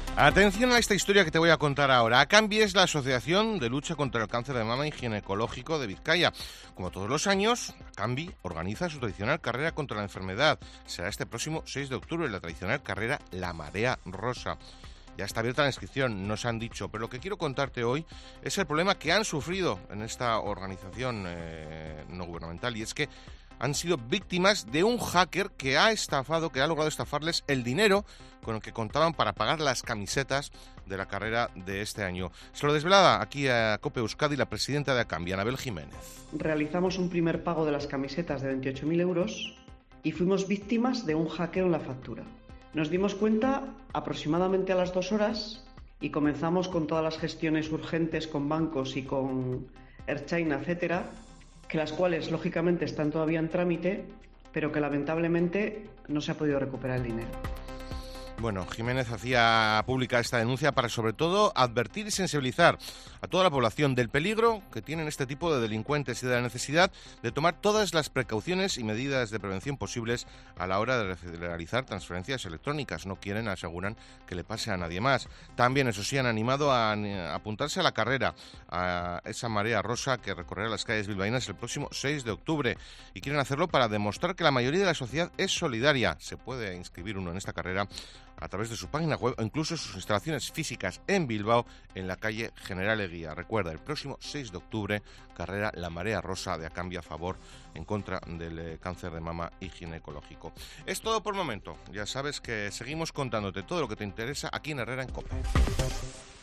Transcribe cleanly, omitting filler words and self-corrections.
Atención a esta historia que te voy a contar ahora. ACAMBI es la Asociación de Lucha contra el Cáncer de Mama y Ginecológico de Vizcaya. Como todos los años, ACAMBI organiza su tradicional carrera contra la enfermedad. Será este próximo 6 de octubre, la tradicional carrera La Marea Rosa. Ya está abierta la inscripción, nos han dicho, pero lo que quiero contarte hoy es el problema que han sufrido en esta organización no gubernamental, y es que han sido víctimas de un hacker que ha logrado estafarles el dinero con el que contaban para pagar las camisetas de la carrera de este año. Se lo desvelaba aquí a COPE Euskadi la presidenta de ACAMBI, Anabel Jiménez. Realizamos un primer pago de las camisetas de 28.000 euros y fuimos víctimas de un hackeo en la factura. Nos dimos cuenta aproximadamente a las 2 horas y comenzamos con todas las gestiones urgentes con bancos y con Ertzaina, etcétera, que las cuales lógicamente están todavía en trámite, pero que lamentablemente no se ha podido recuperar el dinero. Bueno, Jiménez hacía pública esta denuncia para, sobre todo, advertir y sensibilizar a toda la población del peligro que tienen este tipo de delincuentes y de la necesidad de tomar todas las precauciones y medidas de prevención posibles a la hora de realizar transferencias electrónicas. No quieren, aseguran, que le pase a nadie más. También, eso sí, han animado a apuntarse a la carrera, a esa marea rosa que recorrerá las calles bilbaínas el próximo 6 de octubre. Y quieren hacerlo para demostrar que la mayoría de la sociedad es solidaria. Se puede inscribir uno en esta carrera a través de su página web o incluso sus instalaciones físicas en Bilbao, en la calle General Eguía. Recuerda, el próximo 6 de octubre, carrera La Marea Rosa de ACAMBI a favor, en contra del cáncer de mama y ginecológico. Es todo por el momento. Ya sabes que seguimos contándote todo lo que te interesa aquí en Herrera en COPE.